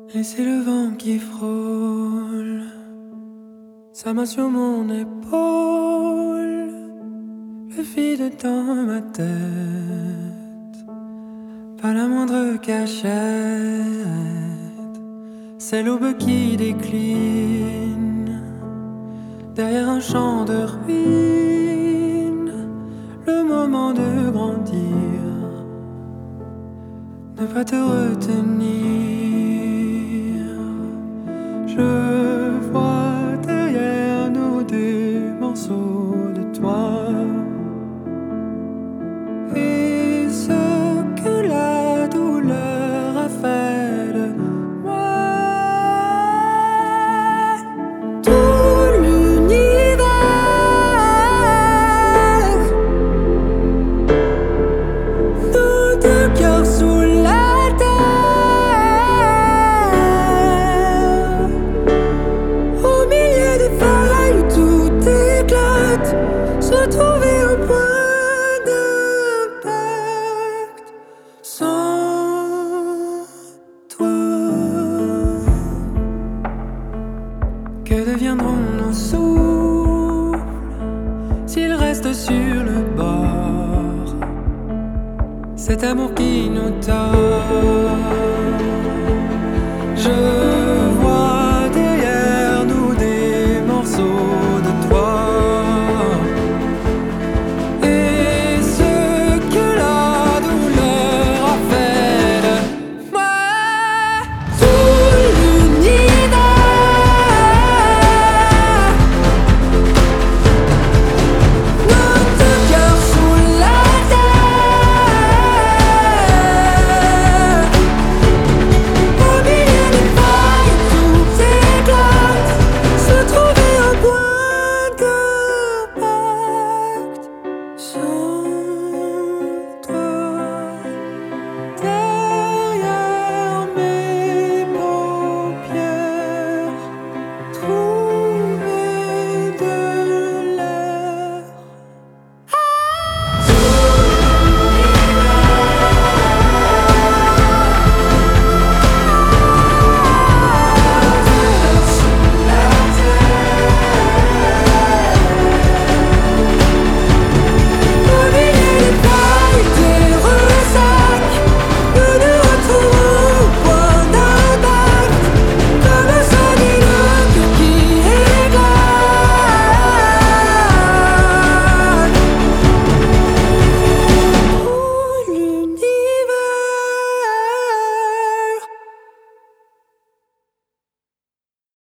Laissez le vent qui frôle sa main sur mon épaule, le vide dans ma tête, pas la moindre cachette. C'est l'aube qui décline derrière un champ de ruines, le moment de grandir, ne pas te retenir. Je vois derrière nous des morceaux de toi, et ce que la douleur a fait de moi. Tout l'univers, nos deux cœurs sous la terre, au milieu des failles où tout éclate, se trouver un point d'impact. Sans toi, que deviendront nos souffles s'ils restent sur le bord? Cet amour qui